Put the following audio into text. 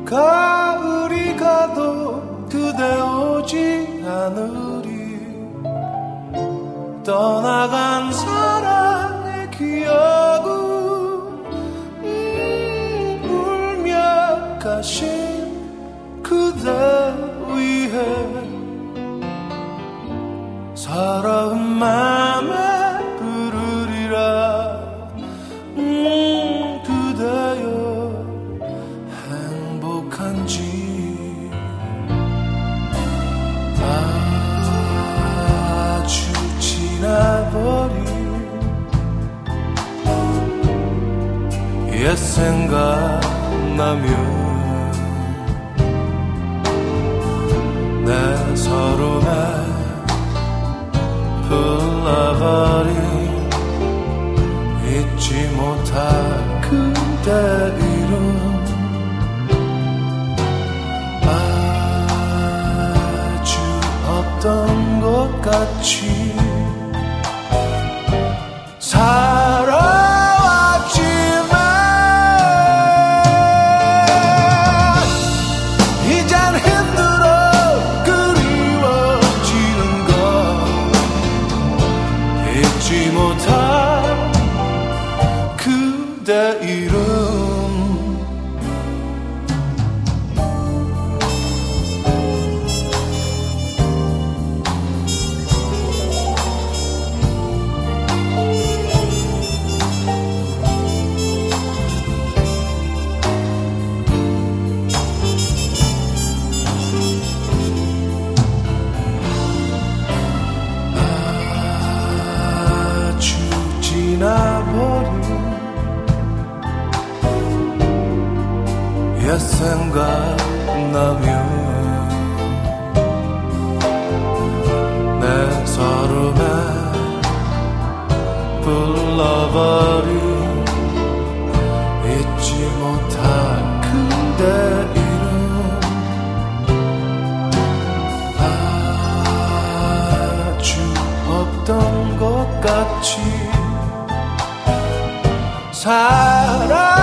가을이 가도 그대 오지 않으리. 떠나간 사랑의 기억은 울며 가신 그대 위해 서러운 맘에 부르리라. 그대여 행복한지. 아주 지나버린 옛 생각나면 내 서름에 흘러버린 잊지 못할 그대 이름. 아주 없던 것 같이 살아왔지만 이젠 힘들어 그리워지는 것. 잊지 못할 그대 이름. 아주 지나버린 옛 생각나면 내 서름에 불러버린 잊지 못할 그대 이름. 아주 없던 것 같이 살아